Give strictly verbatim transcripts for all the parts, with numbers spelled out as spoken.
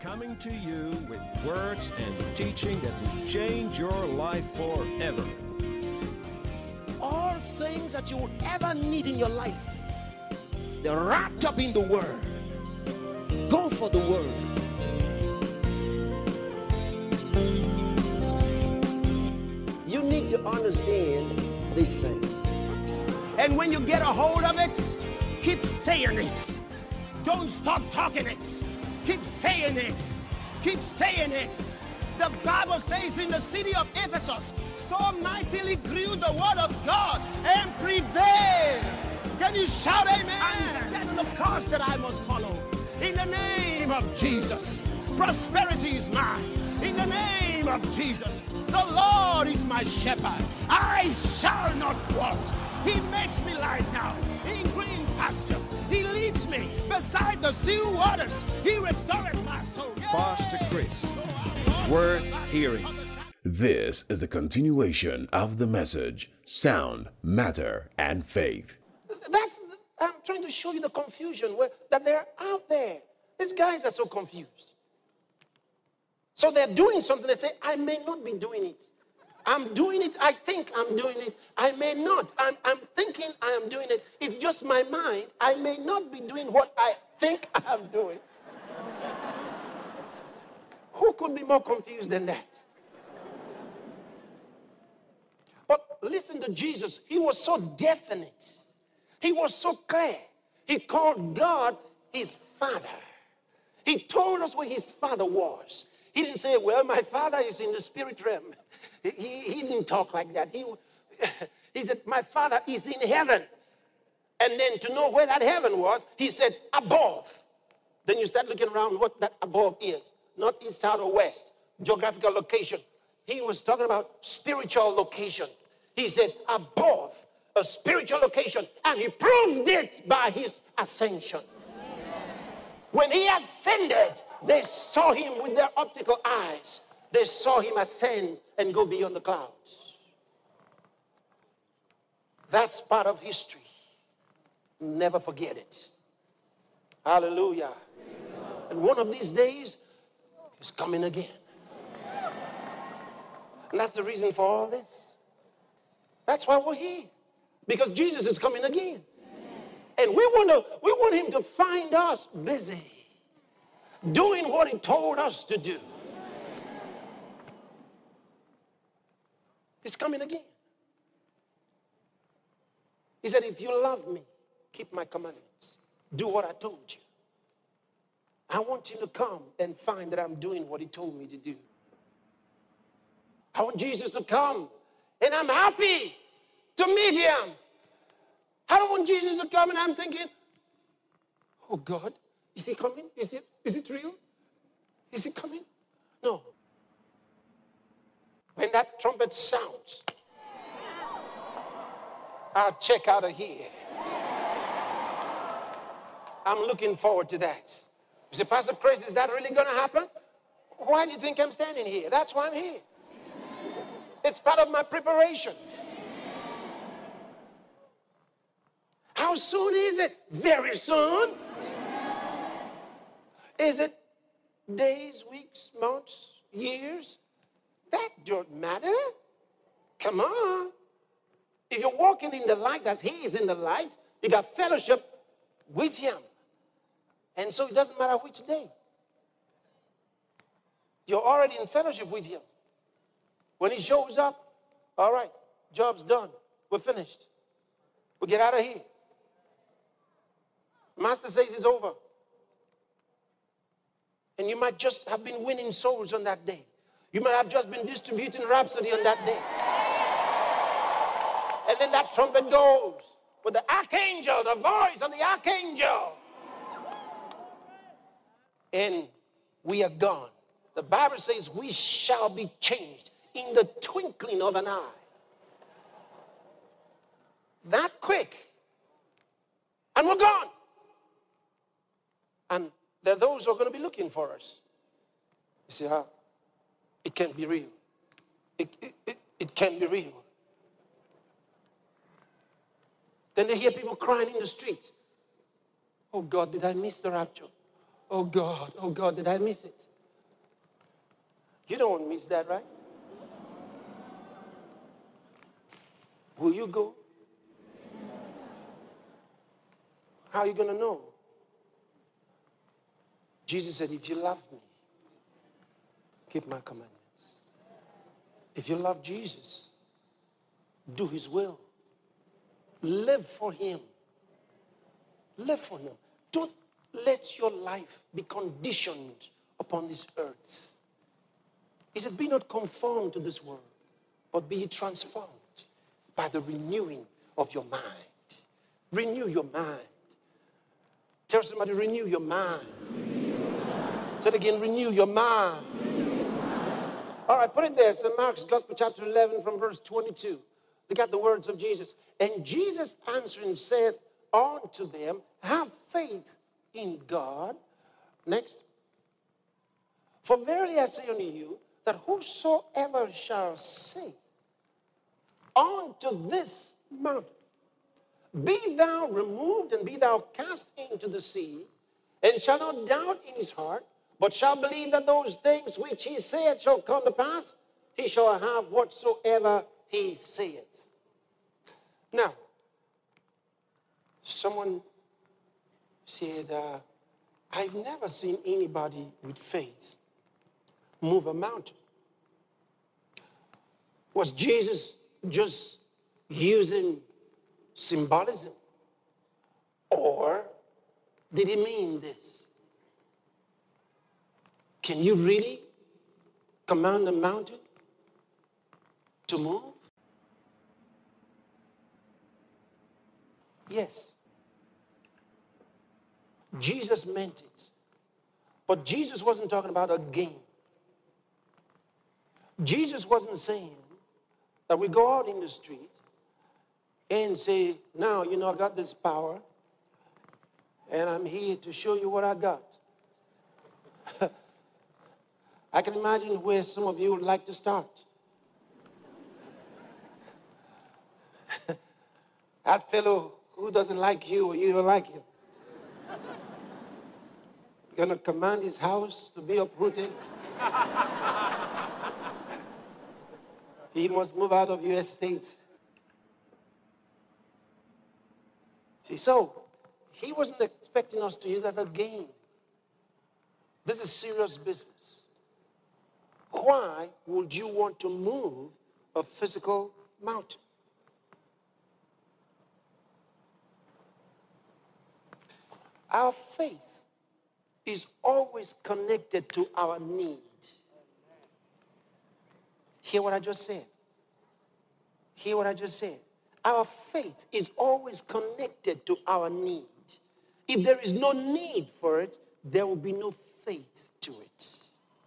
coming to you with words and teaching that will change your life forever. All things that you will ever need in your life, they're wrapped up in the Word. Go for the Word. You need to understand these things. And when you get a hold of it, keep saying it. Don't stop talking it. Keep saying it. Keep saying it. The Bible says in the city of Ephesus, so mightily grew the word of God and prevailed. Can you shout amen? I'm setting the course that I must follow. In the name of Jesus, prosperity is mine. In the name of Jesus, the Lord is my shepherd. I shall not want. He makes me lie down in green pastures. He leads me beside the still waters. He restores my soul. Pastor Chris, worth hearing. This is the continuation of the message, Sound, Matter, and Faith. That's, I'm trying to show you the confusion where, that they're out there. These guys are so confused. So they're doing something. They say, I may not be doing it. I'm doing it. I think I'm doing it. I may not. I'm, I'm thinking I am doing it. It's just my mind. I may not be doing what I think I'm doing. Who could be more confused than that? But listen to Jesus. He was so definite. He was so clear. He called God his Father. He told us where his Father was. He didn't say, well, my Father is in the spirit realm. He, he didn't talk like that. He, he said, my Father is in heaven. And then to know where that heaven was, he said, above. Then you start looking around what that above is. Not east, south, or west. Geographical location. He was talking about spiritual location. He said, above, a spiritual location. And he proved it by his ascension. When he ascended, they saw him with their optical eyes. They saw him ascend and go beyond the clouds. That's part of history. Never forget it. Hallelujah. And one of these days, he's coming again. And that's the reason for all this. That's why we're here. Because Jesus is coming again. And we want to, we want him to find us busy doing what he told us to do. He's coming again. He said, if you love me, keep my commandments. Do what I told you. I want you to come and find that I'm doing what he told me to do. I want Jesus to come, and I'm happy to meet him. I don't want Jesus to come, and I'm thinking, oh God, is he coming? Is it, is it real? Is he coming? No. When that trumpet sounds, I'll check out of here. I'm looking forward to that. You say, Pastor Chris, is that really going to happen? Why do you think I'm standing here? That's why I'm here. It's part of my preparation. How soon is it? Very soon. Is it days, weeks, months, years? That don't matter. Come on. If you're walking in the light as he is in the light, you got fellowship with him. And so it doesn't matter which day. You're already in fellowship with him. When he shows up, all right, job's done. We're finished. We'll get out of here. Master says it's over. And you might just have been winning souls on that day. You might have just been distributing Rhapsody on that day. And then that trumpet goes with the archangel, the voice of the archangel. And we are gone. The Bible says we shall be changed in the twinkling of an eye. That quick. And we're gone. And there are those who are going to be looking for us. You see how? It can't be real. It, it, it, it can't be real. Then they hear people crying in the street. Oh God, did I miss the rapture? Oh God, oh God, did I miss it? You don't want to miss that, right? Will you go? How are you going to know? Jesus said, if you love me, keep my commandments. If you love Jesus, do his will. Live for him. Live for him. Don't let your life be conditioned upon this earth. He said, be not conformed to this world, but be ye transformed by the renewing of your mind. Renew your mind. Tell somebody, renew your mind. Say it again, renew your mind. All right, put it there. Saint Mark's Gospel, chapter eleven, from verse twenty-two. Look at the words of Jesus. And Jesus answering said unto them, have faith in God. Next. For verily I say unto you, that whosoever shall say unto this mountain, be thou removed and be thou cast into the sea, and shall not doubt in his heart, but shall believe that those things which he saith shall come to pass, he shall have whatsoever he saith. Now, someone said, uh, I've never seen anybody with faith move a mountain. Was Jesus just using symbolism? Or did he mean this? Can you really command a mountain to move? Yes. Jesus meant it. But Jesus wasn't talking about a game. Jesus wasn't saying that we go out in the street and say, now, you know, I got this power, and I'm here to show you what I got. I can imagine where some of you would like to start. That fellow who doesn't like you or you don't like him. You're going to command his house to be uprooted. He must move out of your estate. See, so he wasn't expecting us to use it as a game. This is serious business. Why would you want to move a physical mountain? Our faith is always connected to our need. Hear what I just said? Hear what I just said? Our faith is always connected to our need. If there is no need for it, there will be no faith to it.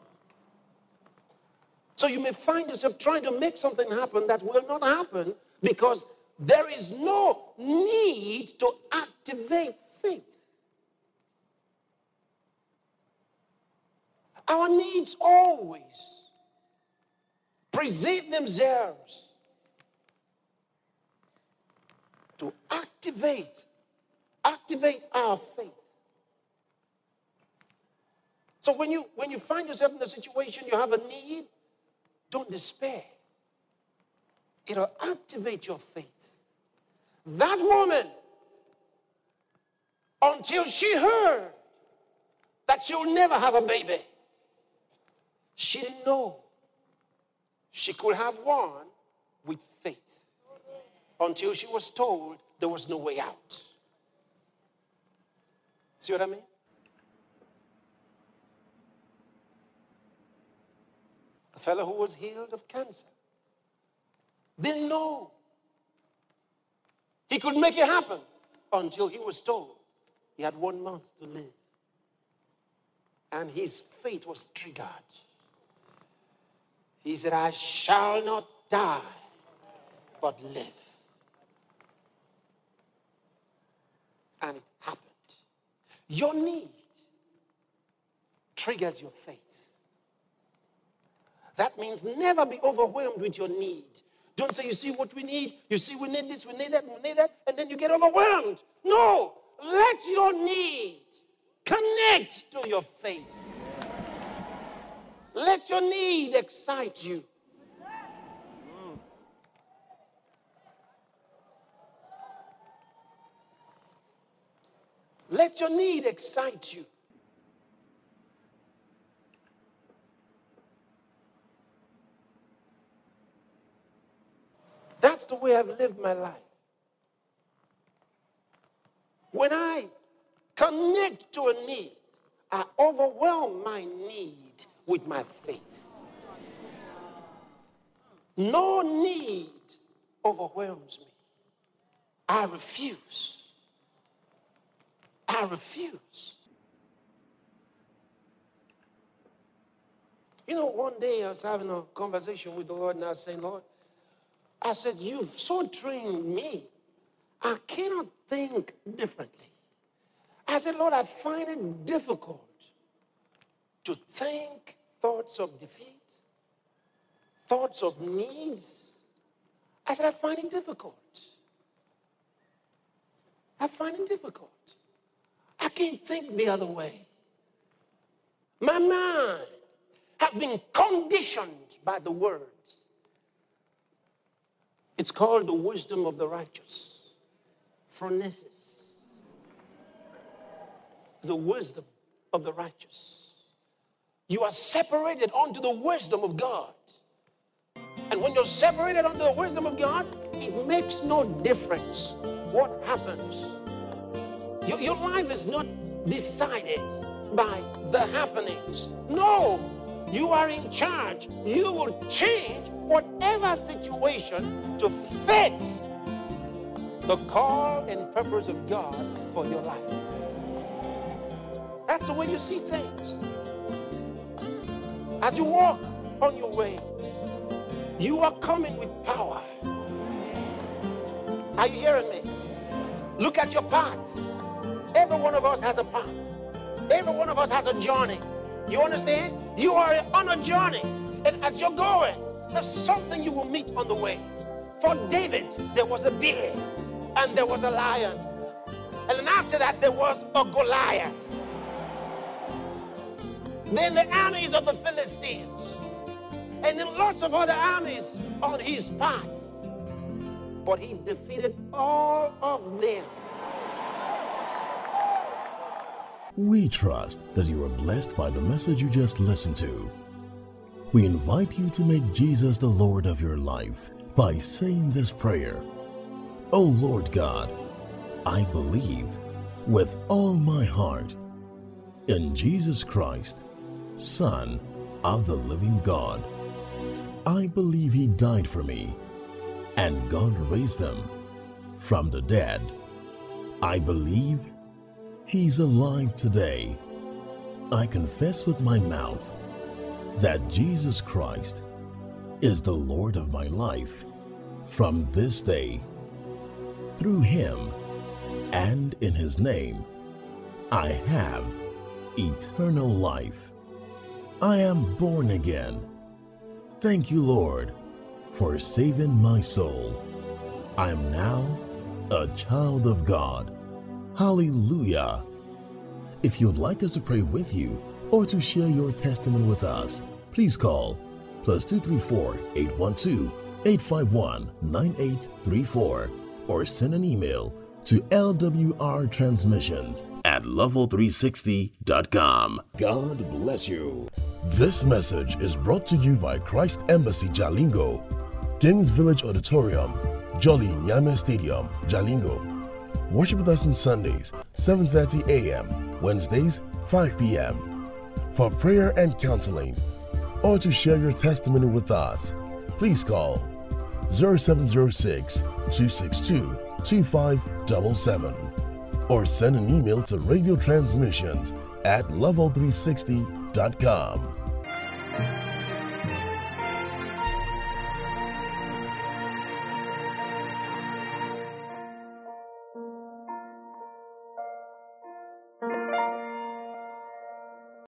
So you may find yourself trying to make something happen that will not happen because there is no need to activate faith. Our needs always present themselves to activate, activate our faith. So when you, when you find yourself in a situation, you have a need, don't despair. It'll activate your faith. That woman, until she heard that she'll never have a baby, she didn't know she could have one with faith until she was told there was no way out. See what I mean? A fellow who was healed of cancer didn't know he could make it happen until he was told he had one month to live. And his faith was triggered. He said, I shall not die, but live. And it happened. Your need triggers your faith. That means never be overwhelmed with your need. Don't say, you see what we need, you see we need this, we need that, we need that, and then you get overwhelmed. No, let your need connect to your faith. Let your need excite you. Let your need excite you. That's the way I've lived my life. When I connect to a need, I overwhelm my need with my faith. No need overwhelms me. I refuse. I refuse. You know, one day I was having a conversation with the Lord, and I was saying, Lord, I said, you've so trained me, I cannot think differently. I said, Lord, I find it difficult to think thoughts of defeat, thoughts of needs. I said, I find it difficult. I find it difficult. I can't think the other way. My mind has been conditioned by the words. It's called the wisdom of the righteous. Phronesis. The wisdom of the righteous. You are separated unto the wisdom of God. And when you're separated unto the wisdom of God, it makes no difference what happens. Your, your life is not decided by the happenings. No, you are in charge. You will change whatever situation to fit the call and purpose of God for your life. That's the way you see things. As you walk on your way, you are coming with power. Are you hearing me? Look at your path. Every one of us has a path. Every one of us has a journey. You understand? You are on a journey. And as you're going, there's something you will meet on the way. For David, there was a bear and there was a lion. And then after that, there was a Goliath. Then the armies of the Philistines. And then lots of other armies on his path. But he defeated all of them. We trust that you are blessed by the message you just listened to. We invite you to make Jesus the Lord of your life by saying this prayer. O Lord God, I believe with all my heart in Jesus Christ, Son of the living God. I believe he died for me and God raised him from the dead. I believe he's alive today. I confess with my mouth that Jesus Christ is the Lord of my life from this day. Through him and in his name, I have eternal life. I am born again. Thank you, Lord, for saving my soul. I am now a child of God. Hallelujah. If you'd like us to pray with you or to share your testimony with us, please call plus two three four, eight one two, eight five one, nine eight three four or send an email to L W R transmissions at level three sixty dot com. God bless you. This message is brought to you by Christ Embassy Jalingo, Kings Village Auditorium, Jolly Nyame Stadium, Jalingo. Worship with us on Sundays, seven thirty a m, Wednesdays, five p m For prayer and counseling, or to share your testimony with us, please call zero seven zero six, two six two, two five seven seven or send an email to radio transmissions at level three sixty dot com.